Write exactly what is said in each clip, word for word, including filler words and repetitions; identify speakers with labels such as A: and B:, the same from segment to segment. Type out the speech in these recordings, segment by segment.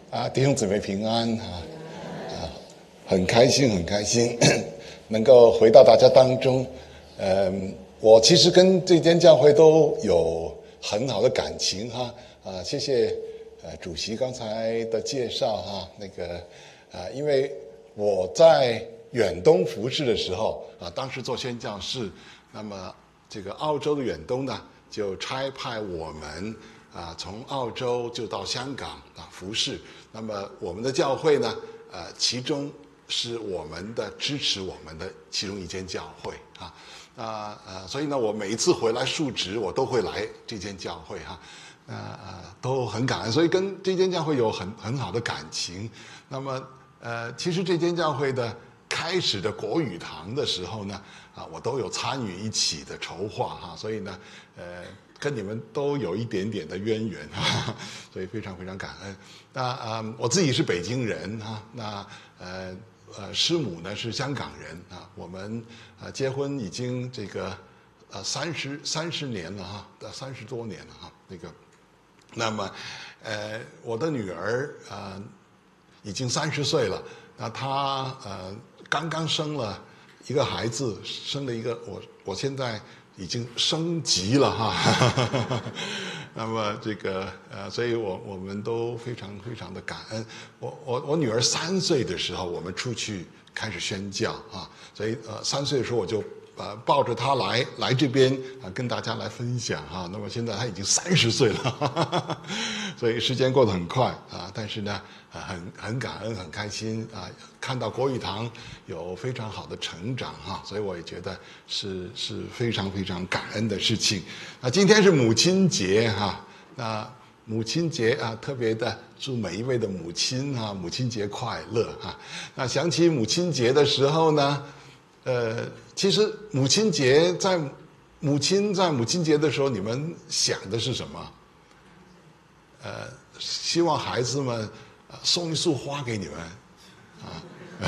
A: 啊，弟兄姊妹平安啊！啊，很开心，很开心能够回到大家当中。嗯，我其实跟这间教会都有很好的感情哈。啊，谢谢呃主席刚才的介绍哈。那个啊，因为我在远东服侍的时候啊，当时做宣教士，那么这个澳洲的远东呢，就差派我们啊，从澳洲就到香港啊服侍。那么我们的教会呢，呃，其中是我们的支持我们的其中一间教会啊，啊呃，所以呢，我每一次回来述职，我都会来这间教会哈，呃呃，都很感恩，所以跟这间教会有很很好的感情。那么呃，其实这间教会的开始的国语堂的时候呢，啊，我都有参与一起的筹划哈，所以呢，呃。跟你们都有一点点的渊源哈，所以非常非常感恩。那啊、呃，我自己是北京人哈，那呃呃师母呢是香港人啊，我们呃结婚已经这个呃三十三十年了哈，三十多年了哈，那个，那么呃我的女儿呃已经三十岁了，那她呃刚刚生了一个孩子，生了一个我我现在。已经升级了哈，那么这个呃，所以我我们都非常非常的感恩。我我我女儿三岁的时候，我们出去开始宣教啊，所以呃三岁的时候我就呃抱着她来来这边啊跟大家来分享哈。那么现在她已经三十岁了，哈哈哈，所以时间过得很快啊，但是呢。啊，很很感恩，很开心啊！看到国语堂有非常好的成长哈，所以我也觉得是是非常非常感恩的事情。那今天是母亲节哈，那母亲节啊，特别的祝每一位的母亲啊，母亲节快乐哈。那想起母亲节的时候呢，呃，其实母亲节在母亲在母亲节的时候，你们想的是什么？呃，希望孩子们。送一束花给你们，啊，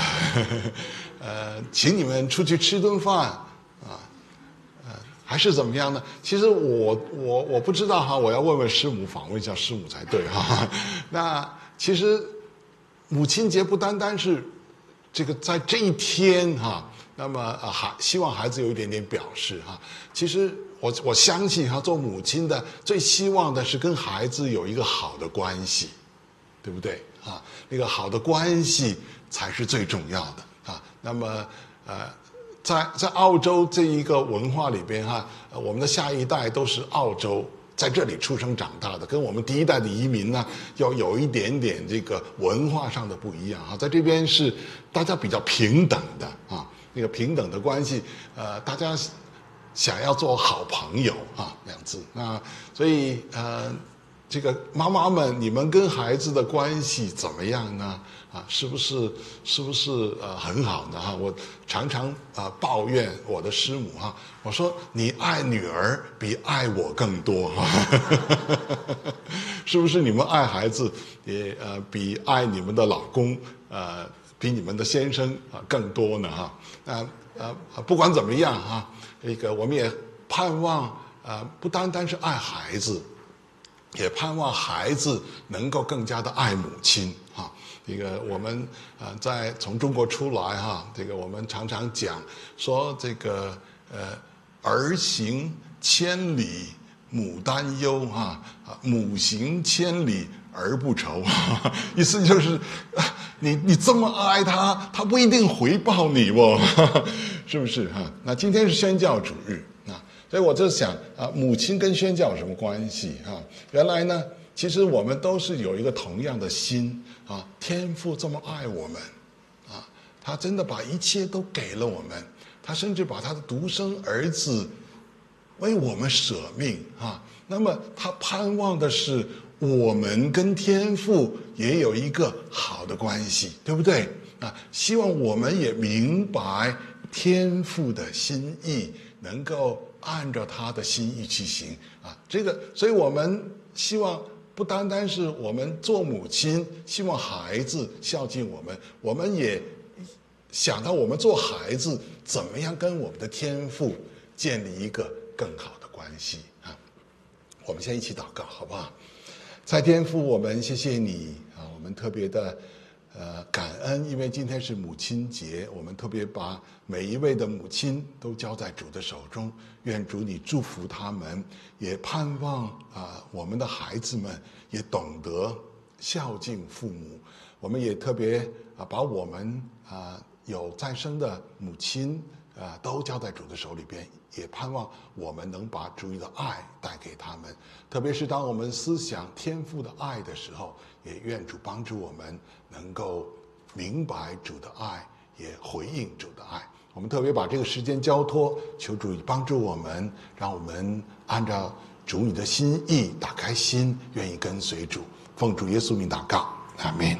A: 呃，请你们出去吃顿饭，啊，呃，还是怎么样呢？其实我我我不知道哈，我要问问师母，访问一下师母才对哈。那其实母亲节不单单是这个在这一天哈，那么啊，还希望孩子有一点点表示哈。其实我我相信哈，做母亲的最希望的是跟孩子有一个好的关系，对不对？啊，那个好的关系才是最重要的啊。那么，呃，在在澳洲这一个文化里边哈，我们的下一代都是澳洲在这里出生长大的，跟我们第一代的移民呢，要有一点点这个文化上的不一样啊。在这边是大家比较平等的啊，那个平等的关系，呃，大家想要做好朋友啊，这样子啊，所以呃。这个妈妈们，你们跟孩子的关系怎么样呢？啊，是不是是不是呃很好呢？哈，我常常啊、呃、抱怨我的师母哈，我说你爱女儿比爱我更多哈，是不是你们爱孩子也呃比爱你们的老公呃比你们的先生啊、呃、更多呢？哈，那呃不管怎么样哈，这个我们也盼望啊、呃、不单单是爱孩子。也盼望孩子能够更加的爱母亲哈。这个我们呃在从中国出来哈，这个我们常常讲说这个呃儿行千里母担忧哈，母行千里儿不愁，意思就是你你这么爱他，他不一定回报你哦，是不是哈？那今天是宣教主日啊。所以我就想啊，母亲跟宣教有什么关系啊？原来呢，其实我们都是有一个同样的心啊。天父这么爱我们啊，他真的把一切都给了我们，他甚至把他的独生儿子为我们舍命啊。那么他盼望的是我们跟天父也有一个好的关系，对不对啊？希望我们也明白天父的心意，能够按照他的心意去行啊，这个，所以我们希望不单单是我们做母亲，希望孩子孝敬我们，我们也想到我们做孩子怎么样跟我们的天父建立一个更好的关系啊。我们先一起祷告，好不好？在天父，我们谢谢你啊，我们们特别的呃感恩，因为今天是母亲节，我们特别把每一位的母亲都交在主的手中，愿主你祝福他们，也盼望啊、呃、我们的孩子们也懂得孝敬父母。我们也特别啊把我们啊有在生的母亲啊都交在主的手里边，也盼望我们能把主的爱带给他们，特别是当我们思想天父的爱的时候，也愿主帮助我们能够明白主的爱，也回应主的爱。我们特别把这个时间交托，求主帮助我们，让我们按照主你的心意打开心，愿意跟随主。奉主耶稣名祷告，阿们。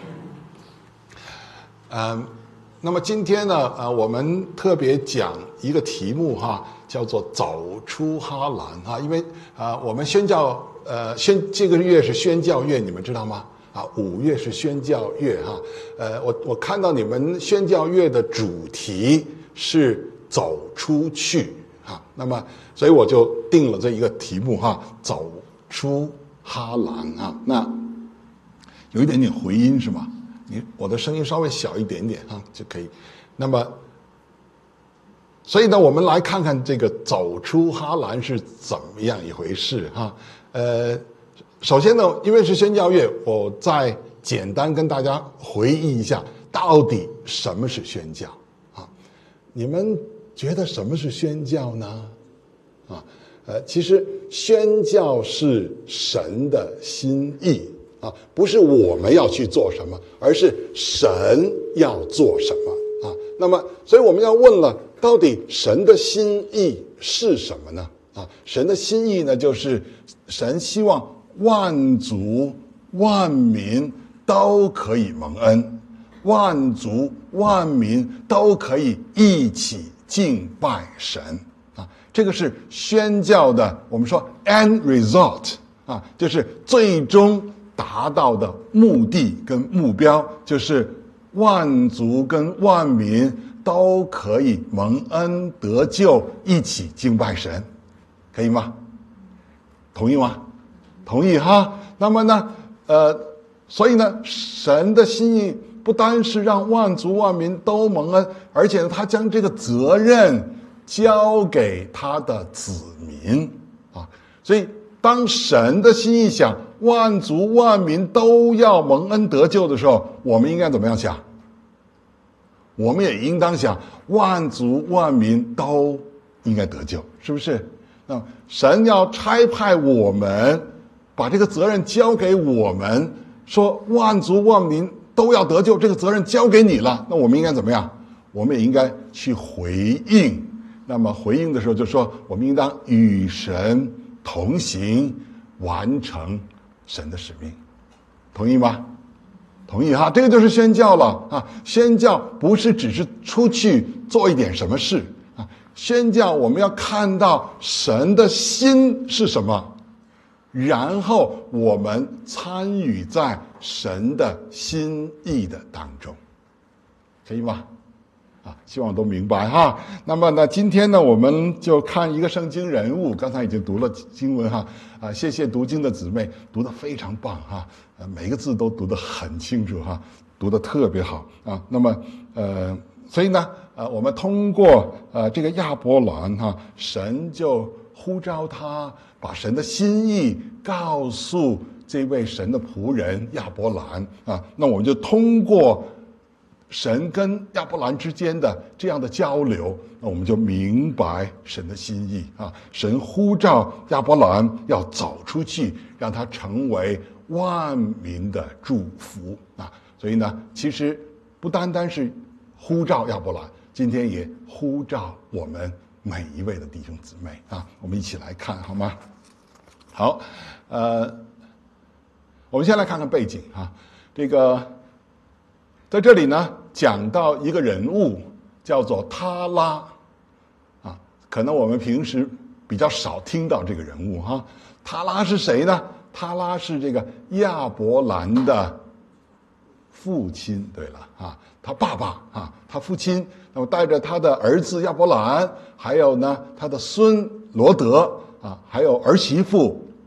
A: 嗯，那么今天呢，呃，我们特别讲一个题目哈，叫做走出哈兰哈，因为啊、呃，我们宣教呃宣这个月是宣教月，你们知道吗？啊，五月是宣教月哈，呃，我我看到你们宣教月的主题是走出去哈，那么所以我就定了这一个题目哈，走出哈兰啊，那有一点点回音是吗？你我的声音稍微小一点点哈就可以。那么，所以呢，我们来看看这个走出哈兰是怎么样一回事哈。呃，首先呢，因为是宣教月，我再简单跟大家回忆一下，到底什么是宣教啊？你们觉得什么是宣教呢？啊，呃，其实宣教是神的心意。啊，不是我们要去做什么，而是神要做什么啊？那么，所以我们要问了，到底神的心意是什么呢？啊，神的心意呢，就是神希望万族万民都可以蒙恩，万族万民都可以一起敬拜神啊。这个是宣教的，我们说 end result 啊，就是最终达到的目的跟目标，就是万族跟万民都可以蒙恩得救，一起敬拜神，可以吗？同意吗？同意哈。那么呢，呃，所以呢，神的心意不单是让万族万民都蒙恩，而且呢，他将这个责任交给他的子民啊。所以当神的心意想万族万民都要蒙恩得救的时候，我们应该怎么样想？我们也应当想万族万民都应该得救，是不是？那神要差派我们把这个责任交给我们，说万族万民都要得救，这个责任交给你了，那我们应该怎么样？我们也应该去回应。那么回应的时候就说，我们应当与神同行，完成神的使命，同意吗？同意哈，这个就是宣教了啊！宣教不是只是出去做一点什么事啊，宣教我们要看到神的心是什么，然后我们参与在神的心意的当中，可以吗？啊，希望都明白哈。那么呢，今天呢，我们就看一个圣经人物，刚才已经读了经文哈。啊，谢谢读经的姊妹，读得非常棒哈。呃，每个字都读得很清楚哈，读得特别好啊。那么呃，所以呢，呃，我们通过呃这个亚伯兰哈，神就呼召他，把神的心意告诉这位神的仆人亚伯兰啊。那我们就通过神跟亚伯兰之间的这样的交流，那我们就明白神的心意啊。神呼召亚伯兰要走出去，让他成为万民的祝福啊。所以呢，其实不单单是呼召亚伯兰，今天也呼召我们每一位的弟兄姊妹啊。我们一起来看好吗？好，呃，我们先来看看背景啊。这个在这里呢，讲到一个人物叫做他拉啊，可能我们平时比较少听到这个人物哈。他拉是谁呢？他拉是这个亚伯兰的父亲。对了啊，他爸爸啊，他父亲，那么带着他的儿子亚伯兰，还有呢他的孙罗德啊，还有儿媳妇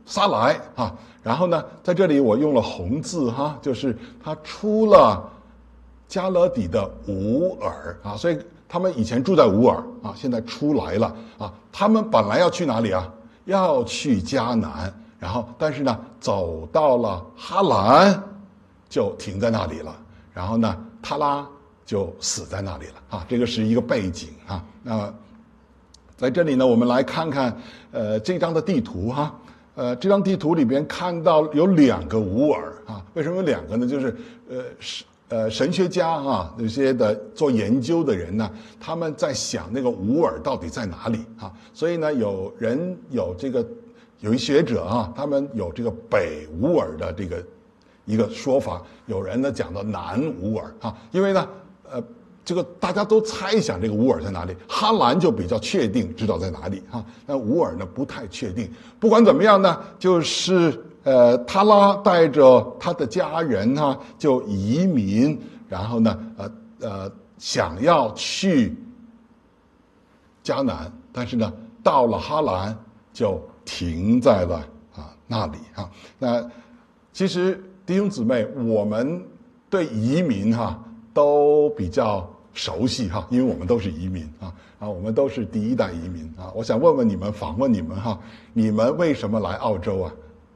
B: 撒来啊。然后呢，在这里我用了红字哈，就是他出了加勒底的乌尔啊，所以他们以前住在乌尔啊，现在出来了啊。他们本来要去哪里啊？要去迦南，然后但是呢，走到了哈兰，就停在那里了。然后呢，他拉就死在那里了啊。这个是一个背景啊。那在这里呢，我们来看看呃这张的地图哈。呃，这张地图里边看到有两个乌尔啊，为什么有两个呢？就是呃是呃神学家啊，那些的做研究的人呢，他们在想那个乌尔到底在哪里啊？所以呢，有人有这个有一学者啊，他们有这个北乌尔的这个一个说法，有人呢讲到南乌尔啊，因为呢，呃。这个大家都猜想这个乌尔在哪里，哈兰就比较确定知道在哪里哈，那乌尔呢不太确定。不管怎么样呢，就是呃他拉带着他的家人哈、啊、就移民，然后呢呃呃想要去迦南，但是呢到了哈兰就停在了啊那里哈。那其实弟兄姊妹，我们对移民哈、啊、都比较熟悉哈，因为我们都是移民啊啊，我们都是第一代移民啊。我想问问你们，访问你们哈，你们为什么来澳洲啊？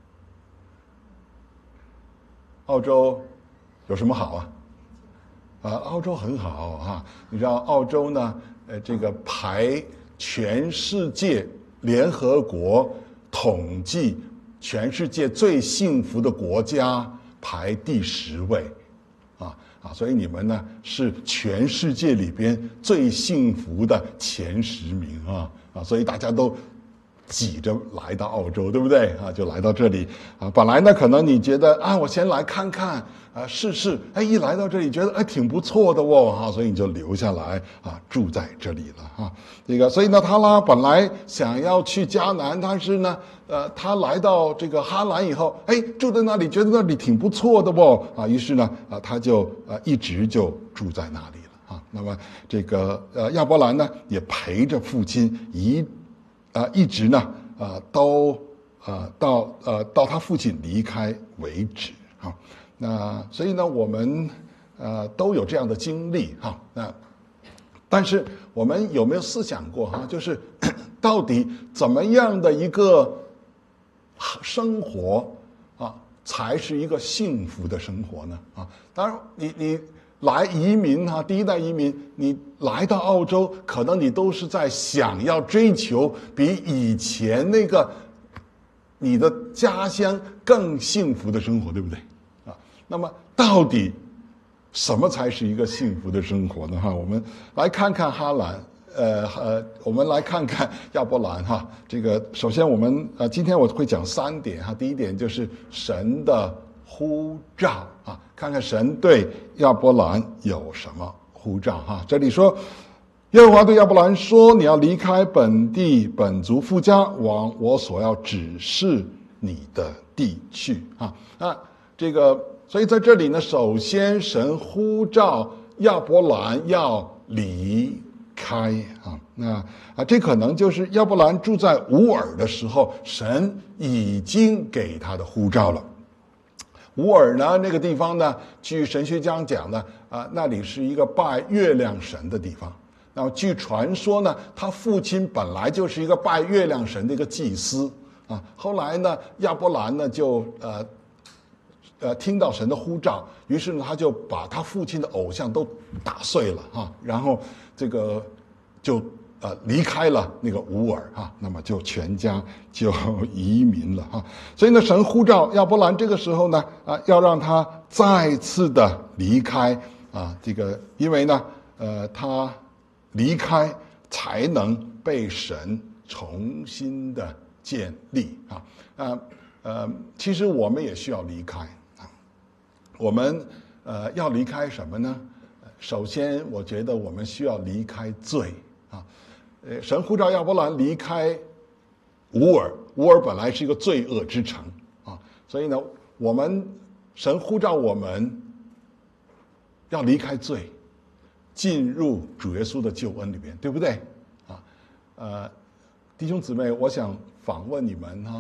B: 澳洲有什么好啊？啊，澳洲很好哈。你知道澳洲呢？呃，这个排全世界联合国统计全世界最幸福的国家排第十位。啊，所以你们呢是全世界里边最幸福的前十名啊啊，所以大家都挤着来到澳洲，对不对啊？就来到这里啊。本来呢，可能你觉得啊，我先来看看啊，试试。哎，一来到这里觉得哎挺不错的哦啊，所以你就留下来啊，住在这里了啊。这个，所以呢，他拉本来想要去迦南，但是呢。呃，他来到这个哈兰以后，哎，住在那里，觉得那里挺不错的哦，啊，于是呢，啊，他就呃一直就住在那里了啊。那么这个呃亚伯兰呢，也陪着父亲一啊一直呢啊都啊到呃到他父亲离开为止啊。那所以呢，我们呃都有这样的经历哈。那但是我们有没有思想过哈？就是到底怎么样的一个生活啊，才是一个幸福的生活呢？啊，当然你，你你来移民哈、啊，第一代移民，你来到澳洲，可能你都是在想要追求比以前那个你的家乡更幸福的生活，对不对？啊，那么到底什么才是一个幸福的生活呢？哈，我们来看看哈兰。呃呃，我们来看看亚伯兰哈。这个首先我们呃，今天我会讲三点哈。第一点就是神的呼召啊，看看神对亚伯兰有什么呼召哈。这里说，耶和华对亚伯兰说：“你要离开本地本族父家，往我所要指示你的地去啊。”那这个，所以在这里呢，首先神呼召亚伯兰要离开啊，那啊，这可能就是亚伯兰住在乌尔的时候，神已经给他的呼召了。乌尔呢，那个地方呢，据神学家讲呢，啊，那里是一个拜月亮神的地方。那么据传说呢，他父亲本来就是一个拜月亮神的一个祭司啊。后来呢，亚伯兰呢就呃呃听到神的呼召，于是呢他就把他父亲的偶像都打碎了啊，然后这个就呃离开了那个乌尔哈，那么就全家就移民了哈。所以呢，神呼召亚伯兰这个时候呢啊，要让他再次的离开啊，这个因为呢呃他离开才能被神重新的建立啊啊呃，其实我们也需要离开啊，我们呃要离开什么呢？首先，我觉得我们需要离开罪啊。呃，神呼召亚伯兰离开乌尔，乌尔本来是一个罪恶之城啊，所以呢，我们神呼召我们要离开罪，进入主耶稣的救恩里边，对不对？啊，呃，弟兄姊妹，我想访问你们哈、啊，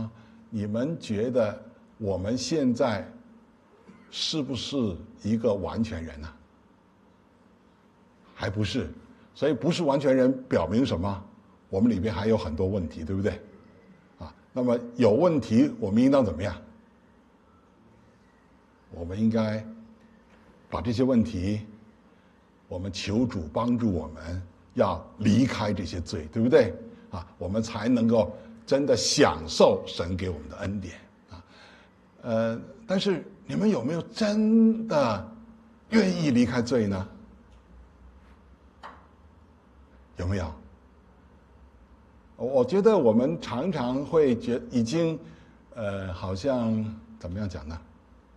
B: 你们觉得我们现在是不是一个完全人呢？还不是，所以不是完全人，表明什么？我们里边还有很多问题，对不对？啊，那么有问题，我们应当怎么样？我们应该把这些问题，我们求主帮助我们，要离开这些罪，对不对？啊，我们才能够真的享受神给我们的恩典啊。呃，但是你们有没有真的愿意离开罪呢？有没有？我觉得我们常常会觉已经，呃，好像怎么样讲呢？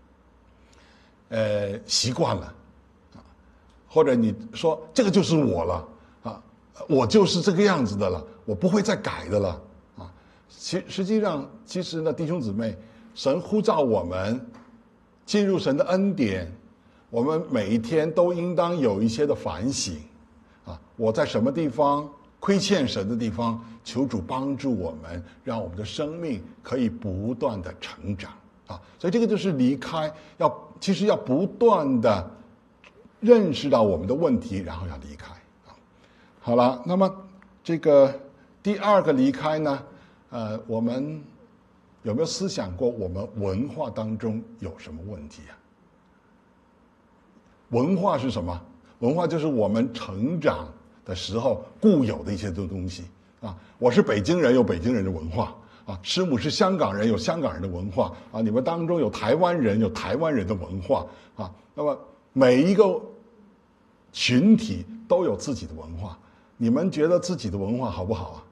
B: 呃，习惯了，啊，或者你说这个就是我了啊，我就是这个样子的了，我不会再改的了啊。其实际上，其实呢，弟兄姊妹，神呼召我们进入神的恩典，我们每一天都应当有一些的反省啊，我在什么地方亏欠神的地方，求主帮助我们，让我们的生命可以不断的成长啊。所以这个就是离开，要其实要不断的认识到我们的问题，然后要离开啊。好了，那么这个第二个离开呢，呃，我们有没有思想过我们文化当中有什么问题啊？文化是什么？文化就是我们成长的时候固有的一些东西啊。我是北京人，有北京人的文化啊；师母是香港人，有香港人的文化啊；你们当中有台湾人，有台湾人的文化啊。那么每一个群体都有自己的文化，你们觉得自己的文化好不好啊？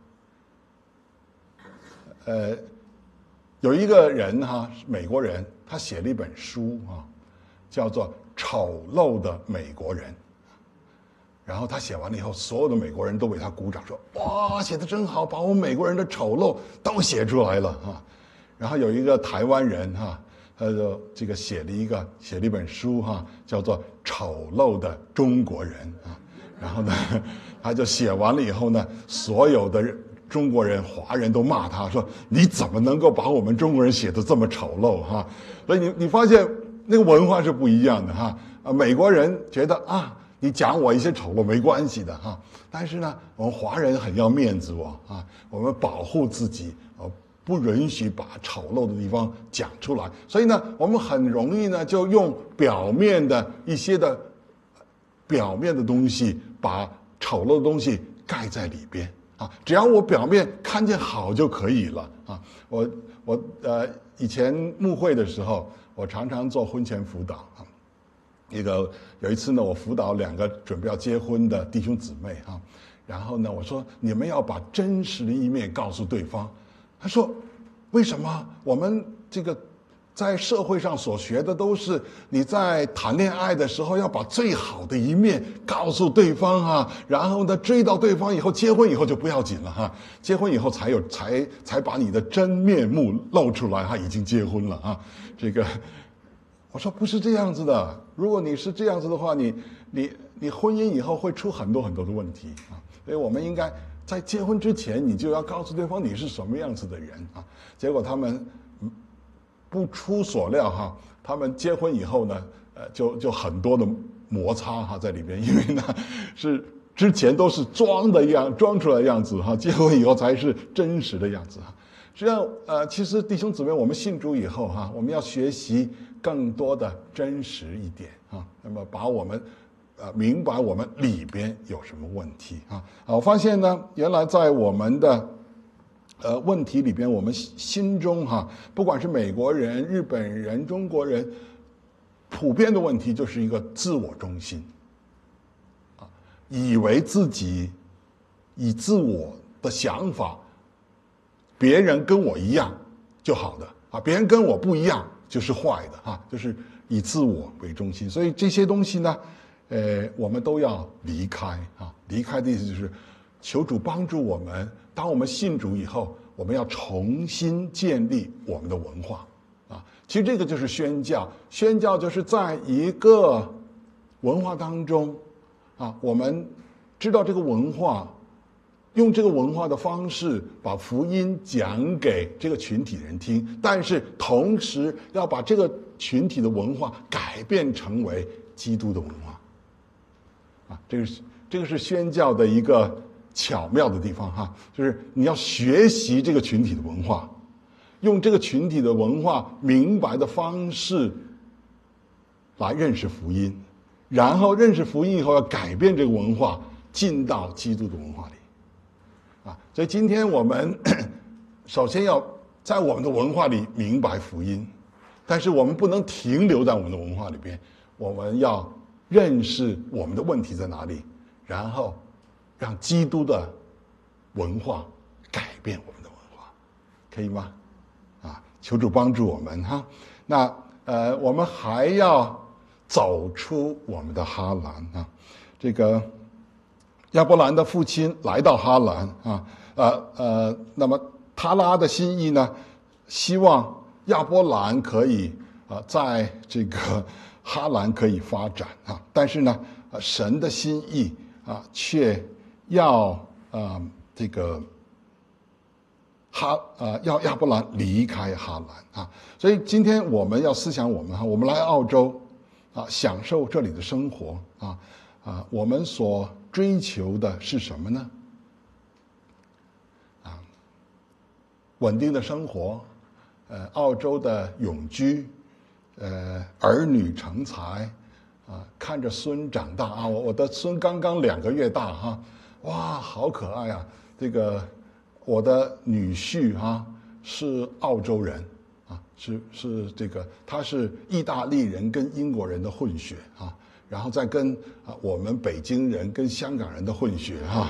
B: 呃，有一个人哈，美国人，他写了一本书啊，叫做《丑陋的美国人》。然后他写完了以后，所有的美国人都为他鼓掌，说：“哇，写得真好，把我们美国人的丑陋都写出来了啊！”然后有一个台湾人哈，他就这个写了一个写了一本书哈，叫做《丑陋的中国人》啊。然后呢，他就写完了以后呢，所有的中国人、华人都骂他说：“你怎么能够把我们中国人写得这么丑陋哈？”所以你你发现那个文化是不一样的哈。啊，美国人觉得啊，你讲我一些丑陋没关系的哈，但是呢，我们华人很要面子哦啊，我们保护自己哦，不允许把丑陋的地方讲出来，所以呢，我们很容易呢就用表面的一些的表面的东西，把丑陋的东西盖在里边啊，只要我表面看见好就可以了啊。我我呃以前牧会的时候，我常常做婚前辅导啊。一个有一次呢，我辅导两个准备要结婚的弟兄姊妹哈，然后呢，我说你们要把真实的一面告诉对方。他说，为什么我们这个在社会上所学的都是你在谈恋爱的时候要把最好的一面告诉对方啊，然后呢追到对方以后，结婚以后就不要紧了哈，结婚以后才有才才把你的真面目露出来，他已经结婚了啊，这个。我说不是这样子的，如果你是这样子的话，你你你婚姻以后会出很多很多的问题啊，所以我们应该在结婚之前，你就要告诉对方你是什么样子的人啊。结果他们不出所料哈，他们结婚以后呢，呃，就就很多的摩擦哈在里边，因为呢是之前都是装的样装出来的样子哈，结婚以后才是真实的样子哈。实际上，呃，其实弟兄姊妹，我们信主以后哈，我们要学习更多的真实一点啊，那么把我们，呃，明白我们里边有什么问题啊。啊，我发现呢，原来在我们的，呃，问题里边，我们心中哈，不管是美国人、日本人、中国人，普遍的问题就是一个自我中心，啊，以为自己以自我的想法。别人跟我一样就好的啊，别人跟我不一样就是坏的啊，就是以自我为中心。所以这些东西呢，呃，我们都要离开啊。离开的意思就是求主帮助我们，当我们信主以后，我们要重新建立我们的文化啊。其实这个就是宣教，宣教就是在一个文化当中啊，我们知道这个文化用这个文化的方式把福音讲给这个群体人听，但是同时要把这个群体的文化改变成为基督的文化。啊，这个是这个是宣教的一个巧妙的地方哈，就是你要学习这个群体的文化，用这个群体的文化明白的方式来认识福音，然后认识福音以后要改变这个文化，进到基督的文化里。啊，所以今天我们首先要在我们的文化里明白福音，但是我们不能停留在我们的文化里边，我们要认识我们的问题在哪里，然后让基督的文化改变我们的文化，可以吗？啊，求主帮助我们哈。那呃，我们还要走出我们的哈兰啊。这个亚伯兰的父亲来到哈兰啊，呃呃，那么他拉的心意呢，希望亚伯兰可以啊、呃，在这个哈兰可以发展啊，但是呢，呃、神的心意啊，却要呃这个哈呃要亚伯兰离开哈兰啊，所以今天我们要思想我们哈，我们来澳洲啊，享受这里的生活啊啊，我们所追求的是什么呢？啊，稳定的生活，呃，澳洲的永居。呃，儿女成才，啊，看着孙长大啊，我我的孙刚刚两个月大哈，哇，好可爱啊！这个我的女婿哈是澳洲人啊，是是这个他是意大利人跟英国人的混血啊，然后再跟啊我们北京人跟香港人的混血哈，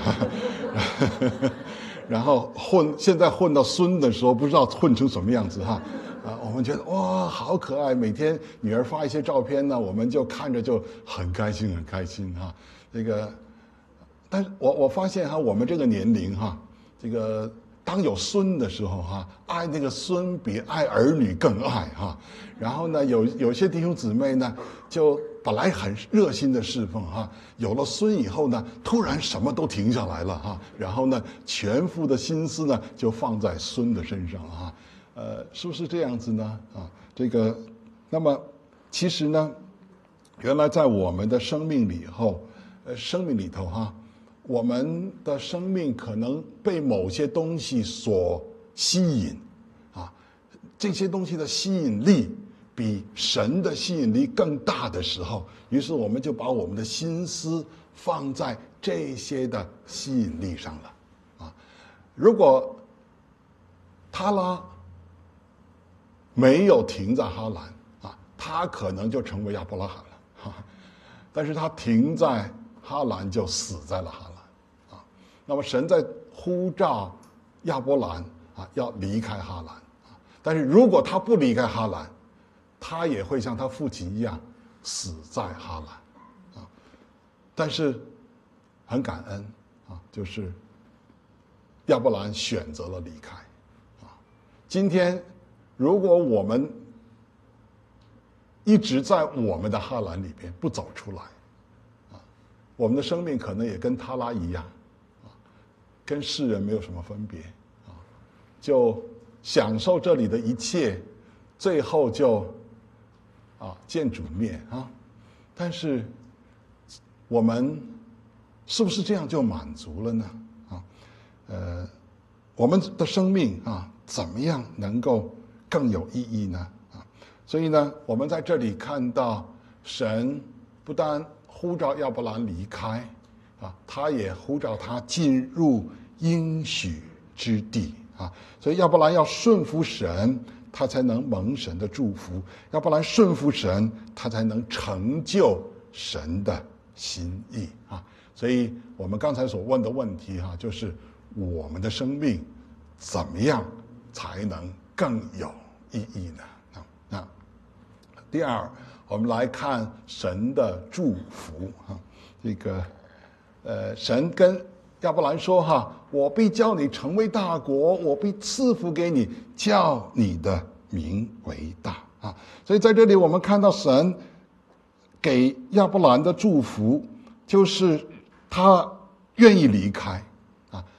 B: 然后混现在混到孙的时候，不知道混成什么样子哈。啊，我们觉得哇，好可爱！每天女儿发一些照片呢，我们就看着就很开心，很开心哈。这个，但是我我发现哈，我们这个年龄哈，这个当有孙的时候哈，爱那个孙比爱儿女更爱哈。然后呢，有有些弟兄姊妹呢，就本来很热心的侍奉哈，有了孙以后呢，突然什么都停下来了哈，然后呢，全副的心思呢就放在孙的身上了哈。呃，是不是这样子呢？啊，这个，那么其实呢，原来在我们的生命里后，呃，生命里头哈，我们的生命可能被某些东西所吸引，啊，这些东西的吸引力比神的吸引力更大的时候，于是我们就把我们的心思放在这些的吸引力上了，啊，如果他拉没有停在哈兰啊，他可能就成为亚伯拉罕了哈，但是他停在哈兰就死在了哈兰啊。那么神在呼召亚伯兰啊，要离开哈兰啊，但是如果他不离开哈兰，他也会像他父亲一样死在哈兰啊。但是很感恩啊，就是亚伯兰选择了离开啊。今天如果我们一直在我们的哈兰里边不走出来，啊，我们的生命可能也跟他拉一样，啊，跟世人没有什么分别，啊，就享受这里的一切，最后就啊见主面啊。但是我们是不是这样就满足了呢？啊，呃，我们的生命啊，怎么样能够更有意义呢？啊，所以呢，我们在这里看到神不但呼召亚伯兰离开，啊，他也呼召他进入应许之地啊。所以亚伯兰要顺服神，他才能蒙神的祝福；亚伯兰顺服神，他才能成就神的心意啊。所以我们刚才所问的问题哈，就是我们的生命怎么样才能更有意义呢？啊，那第二，我们来看神的祝福啊。这个，呃，神跟亚伯兰说哈，我必叫你成为大国，我必赐福给你，叫你的名为大啊。所以在这里我们看到神给亚伯兰的祝福，就是他愿意离开啊，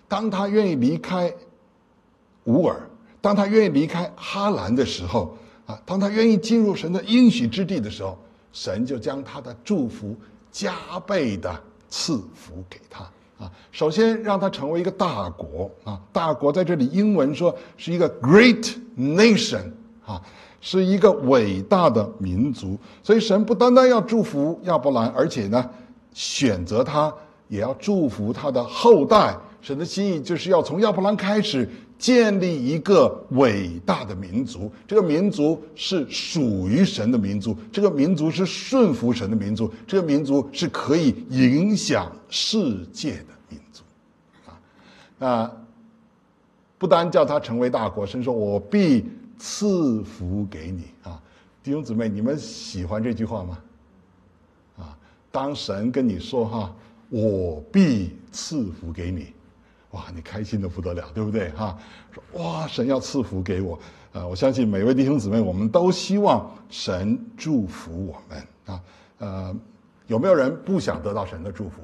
B: 当他愿意离开乌尔，当他愿意离开哈兰的时候啊，当他愿意进入神的应许之地的时候，神就将他的祝福加倍的赐福给他啊。首先让他成为一个大国啊，大国在这里英文说是一个 great nation 啊，是一个伟大的民族。所以神不单单要祝福亚伯兰，而且呢选择他也要祝福他的后代。神的心意就是要从亚伯兰开始建立一个伟大的民族，这个民族是属于神的民族，这个民族是顺服神的民族，这个民族是可以影响世界的民族啊。那不单叫他成为大国，神说我必赐福给你啊。弟兄姊妹，你们喜欢这句话吗？啊，当神跟你说哈，我必赐福给你，哇，你开心的不得了，对不对哈？说哇，神要赐福给我，呃，我相信每位弟兄姊妹，我们都希望神祝福我们啊。呃，有没有人不想得到神的祝福？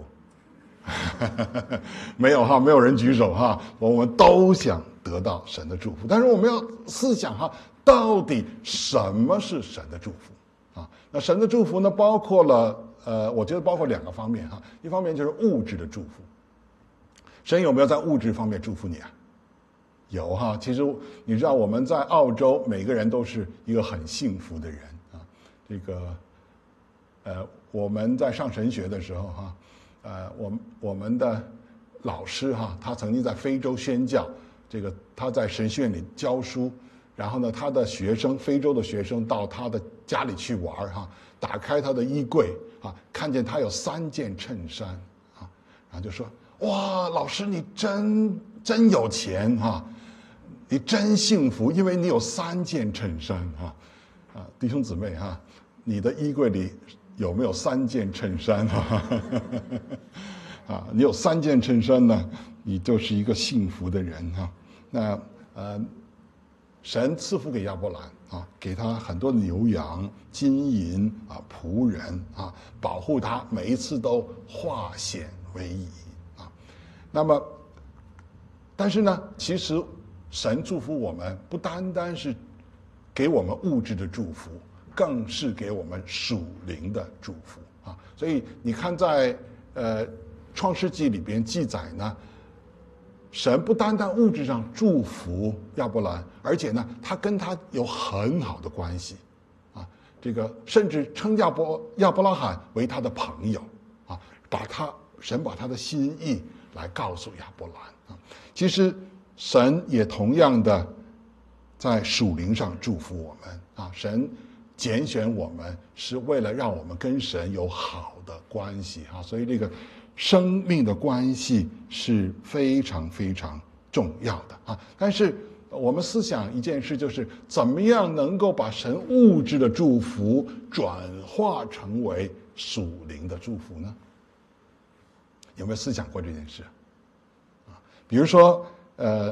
B: 没有哈，没有人举手哈。我们都想得到神的祝福，但是我们要思想哈，到底什么是神的祝福啊？那神的祝福呢，包括了呃，我觉得包括两个方面哈，一方面就是物质的祝福。神有没有在物质方面祝福你啊？有哈，其实你知道我们在澳洲，每个人都是一个很幸福的人啊。这个，呃，我们在上神学的时候哈，呃，我我们的老师哈，他曾经在非洲宣教，这个他在神学院里教书，然后呢，他的学生，非洲的学生到他的家里去玩哈，打开他的衣柜啊，看见他有三件衬衫啊，然后就说。哇，老师你真真有钱哈、啊，你真幸福，因为你有三件衬衫哈、啊，啊，弟兄姊妹哈、啊，你的衣柜里有没有三件衬衫哈、啊？啊，你有三件衬衫呢，你就是一个幸福的人哈、啊。那呃，神赐福给亚伯兰啊，给他很多牛羊、金银啊、仆人啊，保护他，每一次都化险为夷。那么，但是呢，其实神祝福我们不单单是给我们物质的祝福，更是给我们属灵的祝福啊。所以你看在，在呃创世纪里边记载呢，神不单单物质上祝福亚伯兰，而且呢，他跟他有很好的关系啊。这个甚至称亚伯亚伯拉罕为他的朋友啊，把他神把他的心意。来告诉亚伯兰啊，其实神也同样的在属灵上祝福我们啊。神拣选我们是为了让我们跟神有好的关系啊，所以这个生命的关系是非常非常重要的啊。但是我们思想一件事，就是怎么样能够把神物质的祝福转化成为属灵的祝福呢？有没有思想过这件事啊？比如说，呃，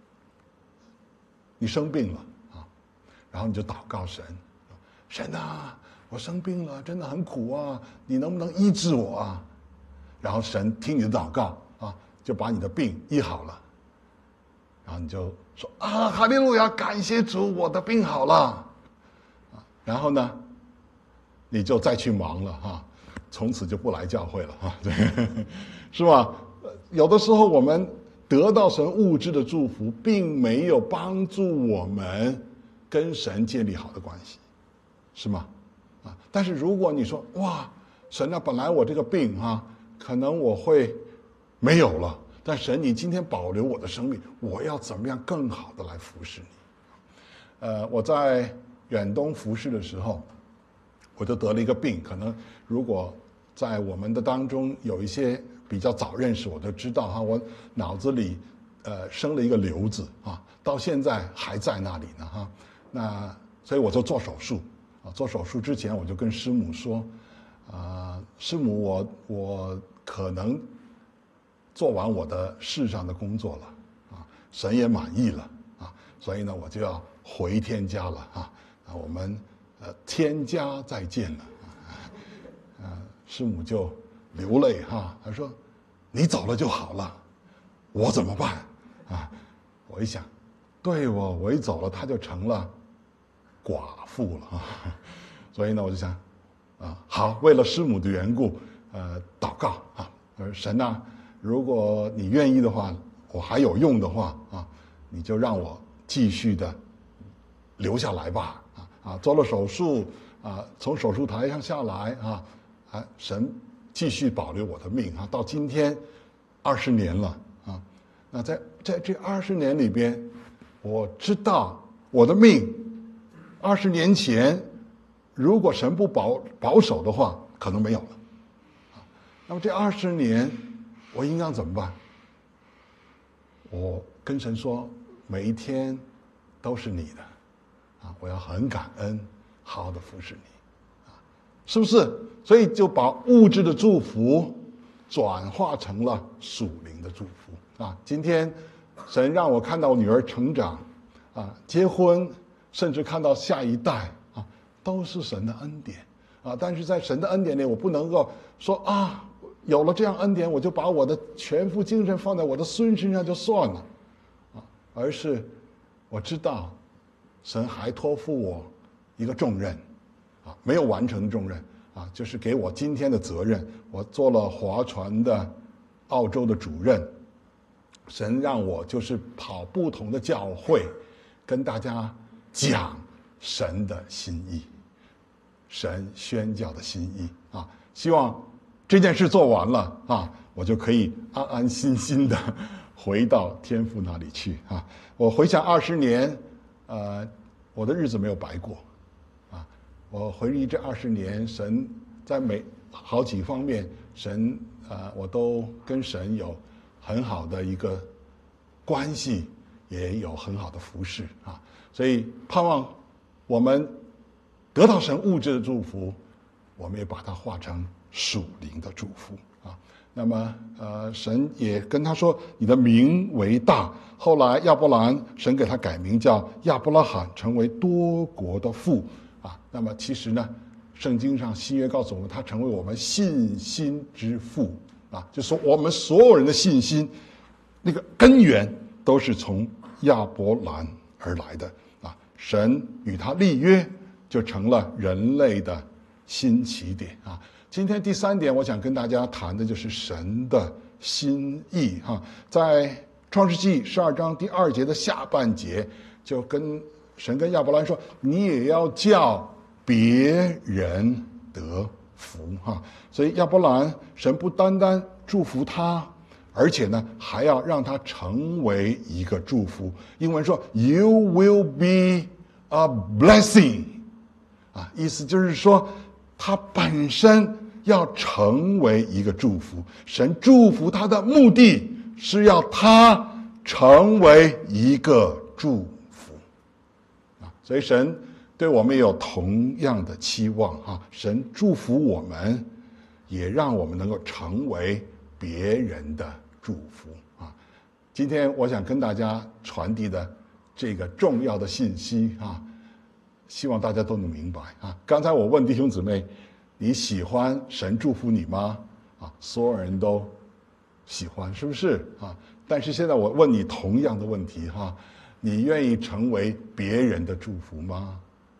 B: 你生病了啊，然后你就祷告神，神啊，我生病了，真的很苦啊，你能不能医治我啊？然后神听你的祷告啊，就把你的病医好了，然后你就说啊，哈利路亚，感谢主，我的病好了啊。然后呢，你就再去忙了哈、啊。从此就不来教会了哈，对，是吧？有的时候我们得到神物质的祝福，并没有帮助我们跟神建立好的关系，是吗？啊，但是如果你说哇，神啊，本来我这个病啊，可能我会没有了，但神你今天保留我的生命，我要怎么样更好的来服侍你？呃，我在远东服侍的时候，我就得了一个病，可能如果在我们的当中有一些比较早认识我都知道哈，我脑子里呃生了一个瘤子啊，到现在还在那里呢哈。那所以我就做手术啊，做手术之前我就跟师母说，啊，师母我我可能做完我的世上的工作了啊，神也满意了啊，所以呢我就要回天家了啊，啊我们呃天家再见了。啊，师母就流泪哈，她说：“你走了就好了。” 我怎么办啊？我一想，对哦，我一走了，他就成了寡妇了啊。所以呢，我就想，啊，好，为了师母的缘故，呃，祷告啊，呃，神啊，如果你愿意的话，我还有用的话啊，你就让我继续的留下来吧。啊啊，做了手术啊，从手术台上下来啊，啊，神继续保留我的命啊，到今天二十年了啊。那在在这二十年里边，我知道我的命，二十年前如果神不保保守的话，可能没有了。那么这二十年，我应当怎么办？我跟神说，每一天都是你的，啊，我要很感恩，好好的服侍你，啊，是不是？所以就把物质的祝福转化成了属灵的祝福啊！今天神让我看到我女儿成长，啊，结婚，甚至看到下一代啊，都是神的恩典啊！但是在神的恩典里，我不能够说啊，有了这样恩典，我就把我的全副精神放在我的孙身上就算了，啊，而是我知道神还托付我一个重任，啊，没有完成的重任。啊，就是给我今天的责任，我做了划船的澳洲的主任，神让我就是跑不同的教会，跟大家讲神的心意，神宣教的心意啊，希望这件事做完了啊，我就可以安安心心的回到天父那里去啊。我回想二十年，呃，我的日子没有白过。我回忆这二十年，神在每好几方面，神啊、呃，我都跟神有很好的一个关系，也有很好的服侍啊。所以盼望我们得到神物质的祝福，我们也把它化成属灵的祝福啊。那么呃，神也跟他说：“你的名为大。”后来亚伯兰，神给他改名叫亚伯拉罕，成为多国的父。啊，那么其实呢，圣经上新约告诉我们，他成为我们信心之父啊，就说我们所有人的信心，那个根源都是从亚伯兰而来的啊。神与他立约，就成了人类的新起点啊。今天第三点，我想跟大家谈的就是神的心意哈，在创世纪十二章第二节的下半节，就跟神跟亚伯兰说：“你也要叫别人得福哈。”所以亚伯兰，神不单单祝福他，而且呢，还要让他成为一个祝福。英文说 ：“You will be a blessing。”啊，意思就是说，他本身要成为一个祝福。神祝福他的目的是要他成为一个祝福。所以神对我们也有同样的期望哈，神祝福我们，也让我们能够成为别人的祝福啊。今天我想跟大家传递的这个重要的信息啊，希望大家都能明白啊。刚才我问弟兄姊妹，你喜欢神祝福你吗？啊，所有人都喜欢，是不是啊？但是现在我问你同样的问题哈。你愿意成为别人的祝福吗？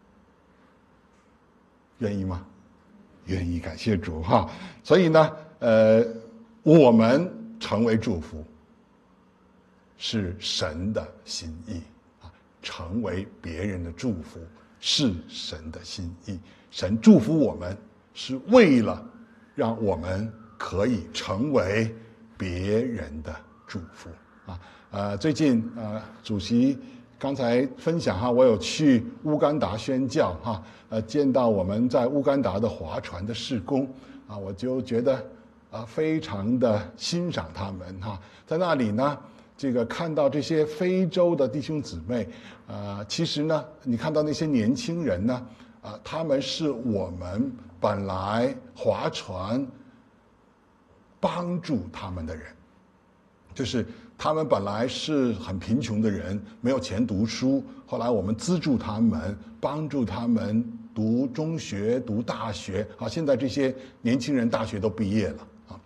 B: 愿意吗？愿意，感谢主哈。所以呢，呃，我们成为祝福，是神的心意啊；成为别人的祝福，是神的心意。神祝福我们，是为了让我们可以成为别人的祝福啊。呃，最近呃，主席刚才分享哈，我有去乌干达宣教哈，呃，见到我们在乌干达的划船的事工啊，我就觉得啊，非常的欣赏他们哈，在那里呢，这个看到这些非洲的弟兄姊妹，啊，其实呢，你看到那些年轻人呢，啊，他们是我们本来划船帮助他们的人，就是他们本来是很贫穷的人，没有钱读书，后来我们资助他们，帮助他们读中学、读大学，啊，现在这些年轻人大学都毕业了啊，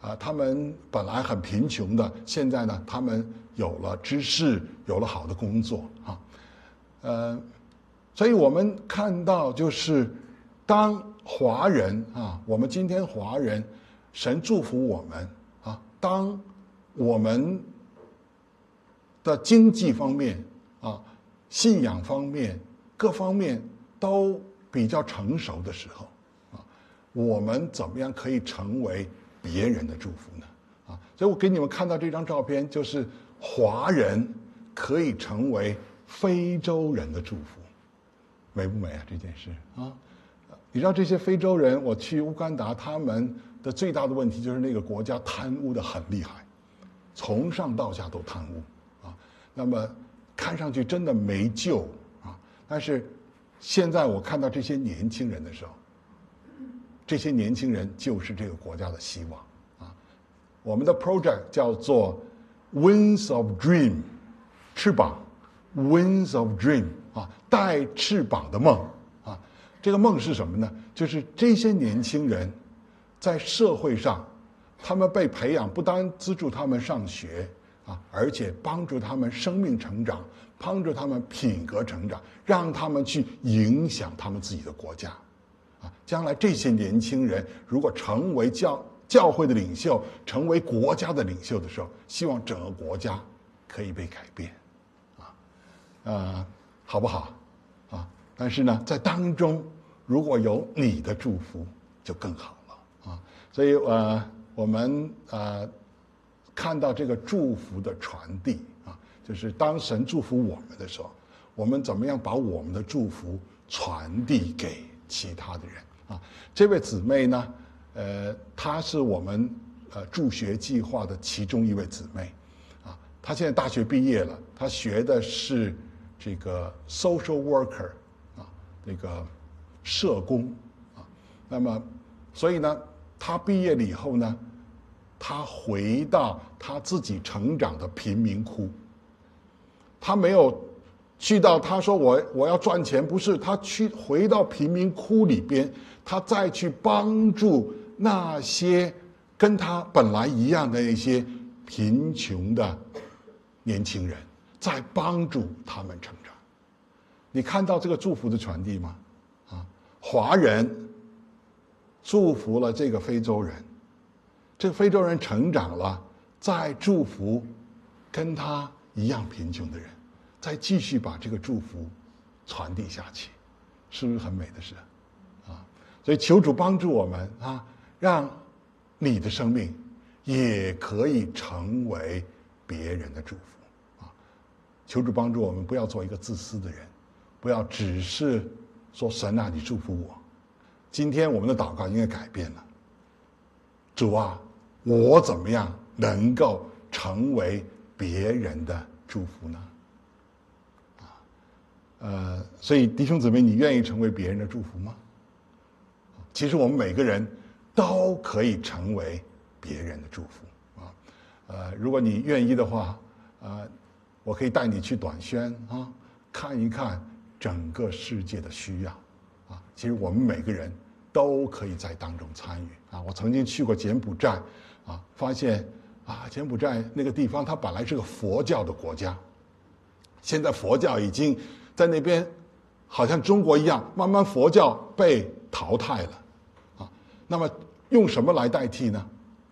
B: 啊，他们本来很贫穷的，现在呢，他们有了知识，有了好的工作啊，呃，所以我们看到就是当华人啊，我们今天华人，神祝福我们啊，当我们的经济方面啊、信仰方面各方面都比较成熟的时候啊，我们怎么样可以成为别人的祝福呢？啊，所以我给你们看到这张照片，就是华人可以成为非洲人的祝福，美不美啊？这件事啊，你知道这些非洲人，我去乌干达，他们的最大的问题就是那个国家贪污的很厉害，从上到下都贪污。那么看上去真的没救啊！但是现在我看到这些年轻人的时候，这些年轻人就是这个国家的希望啊！我们的 project 叫做 Wings of Dream， 翅膀 Wings of Dream 啊，带翅膀的梦啊！这个梦是什么呢？就是这些年轻人在社会上，他们被培养，不单资助他们上学。啊，而且帮助他们生命成长，帮助他们品格成长，让他们去影响他们自己的国家，啊，将来这些年轻人如果成为教教会的领袖，成为国家的领袖的时候，希望整个国家可以被改变，啊，呃，好不好？啊，但是呢，在当中如果有你的祝福，就更好了啊。所以呃，我们呃。看到这个祝福的传递啊，就是当神祝福我们的时候，我们怎么样把我们的祝福传递给其他的人啊？这位姊妹呢，呃，她是我们呃助学计划的其中一位姊妹，啊，她现在大学毕业了，她学的是这个 social worker 啊，这个社工啊，那么所以呢，她毕业了以后呢。他回到他自己成长的贫民窟，他没有去到他说我我要赚钱，不是，他去回到贫民窟里边，他再去帮助那些跟他本来一样的那些贫穷的年轻人，再帮助他们成长。你看到这个祝福的传递吗？啊，华人祝福了这个非洲人。这个非洲人成长了，再祝福跟他一样贫穷的人，再继续把这个祝福传递下去，是不是很美的事啊？所以求主帮助我们啊，让你的生命也可以成为别人的祝福啊！求主帮助我们，不要做一个自私的人，不要只是说神啊，你祝福我。今天我们的祷告应该改变了，主啊。我怎么样能够成为别人的祝福呢？啊，呃，所以弟兄姊妹，你愿意成为别人的祝福吗？其实我们每个人都可以成为别人的祝福啊。呃，如果你愿意的话，呃，我可以带你去短宣啊，看一看整个世界的需要啊。其实我们每个人都可以在当中参与啊。我曾经去过柬埔寨。啊，发现啊，柬埔寨那个地方，它本来是个佛教的国家，现在佛教已经在那边，好像中国一样，慢慢佛教被淘汰了，啊，那么用什么来代替呢？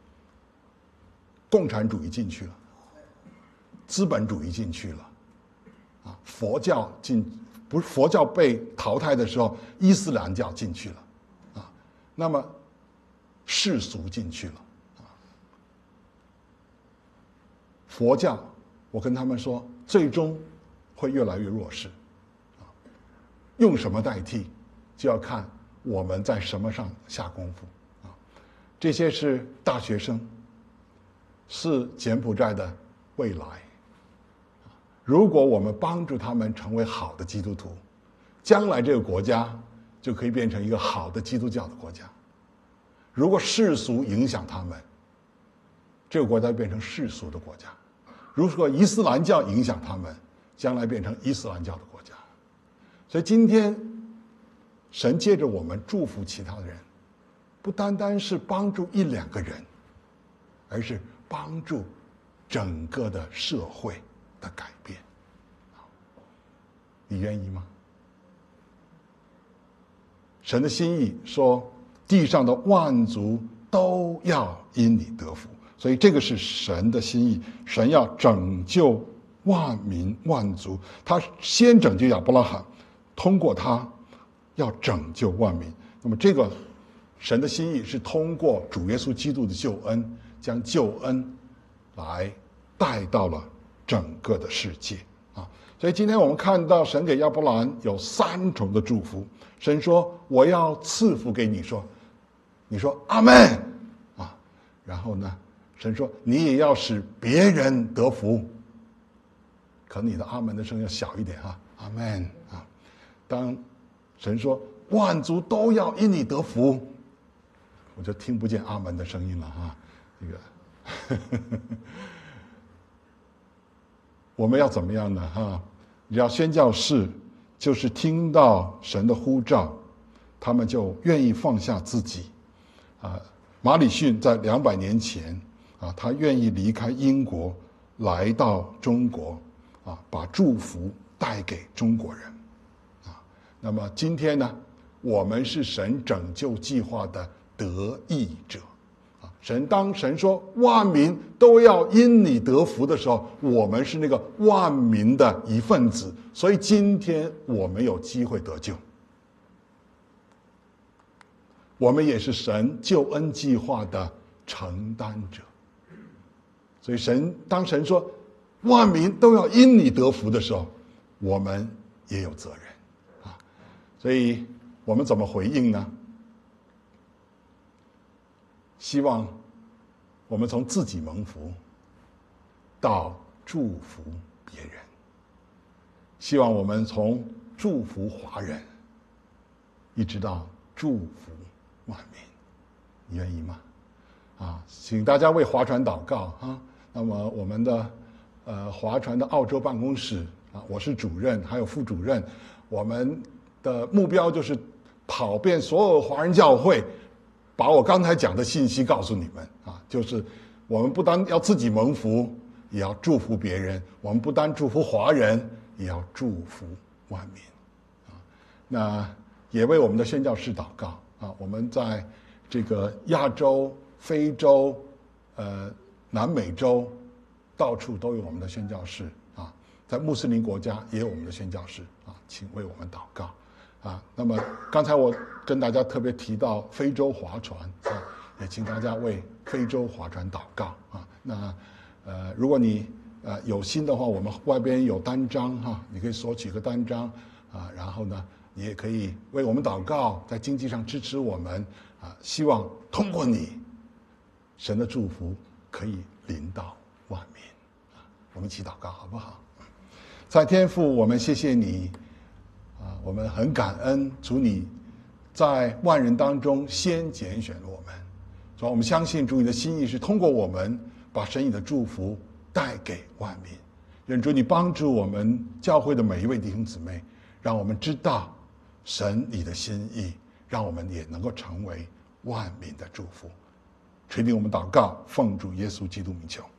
B: 共产主义进去了，资本主义进去了，啊，佛教进不是佛教被淘汰的时候，伊斯兰教进去了，啊，那么世俗进去了。佛教，我跟他们说，最终会越来越弱势，啊，用什么代替，就要看我们在什么上下功夫，啊，这些是大学生，是柬埔寨的未来，如果我们帮助他们成为好的基督徒，将来这个国家就可以变成一个好的基督教的国家。如果世俗影响他们，这个国家变成世俗的国家；如果伊斯兰教影响他们，将来变成伊斯兰教的国家。所以今天神借着我们祝福其他的人，不单单是帮助一两个人， 而是帮助整个的社会的改变。你愿意吗？神的心意说，地上的万族都要因你得福，所以这个是神的心意。神要拯救万民万族，他先拯救亚伯拉罕，通过他要拯救万民。那么这个神的心意是通过主耶稣基督的救恩，将救恩来带到了整个的世界啊。所以今天我们看到神给亚伯兰有三重的祝福。神说我要赐福给你，说你说阿们啊，然后呢神说你也要使别人得福，可能你的阿们的声音要小一点啊，阿们啊。当神说万族都要因你得福，我就听不见阿们的声音了哈。这个我们要怎么样呢哈？只要宣教士就是听到神的呼召，他们就愿意放下自己啊。马礼逊在两百年前啊，他愿意离开英国来到中国啊，把祝福带给中国人啊。那么今天呢，我们是神拯救计划的得益者啊。神当神说万民都要因你得福的时候，我们是那个万民的一份子，所以今天我们有机会得救。我们也是神救恩计划的承担者，所以神当神说万民都要因你得福的时候，我们也有责任啊。所以我们怎么回应呢？希望我们从自己蒙福到祝福别人，希望我们从祝福华人一直到祝福万民。你愿意吗？啊，请大家为华传祷告啊。那么我们的呃华传的澳洲办公室啊，我是主任，还有副主任，我们的目标就是跑遍所有华人教会，把我刚才讲的信息告诉你们啊，就是我们不单要自己蒙福，也要祝福别人；我们不单祝福华人，也要祝福万民啊。那也为我们的宣教士祷告啊，我们在这个亚洲、非洲、呃南美洲，到处都有我们的宣教士啊，在穆斯林国家也有我们的宣教士啊，请为我们祷告啊。那么刚才我跟大家特别提到非洲华传啊，也请大家为非洲华传祷告啊。那呃，如果你呃有心的话，我们外边有单张哈、啊，你可以索取个单张啊，然后呢，你也可以为我们祷告，在经济上支持我们啊。希望通过你，神的祝福可以临到万民啊。我们一起祷告好不好？在天父，我们谢谢你啊，我们很感恩主你在万人当中先拣选了我们，所以我们相信主你的心意是通过我们把神你的祝福带给万民。愿主你帮助我们教会的每一位弟兄姊妹，让我们知道神你的心意，让我们也能够成为万民的祝福。垂听我们祷告，奉主耶稣基督名求。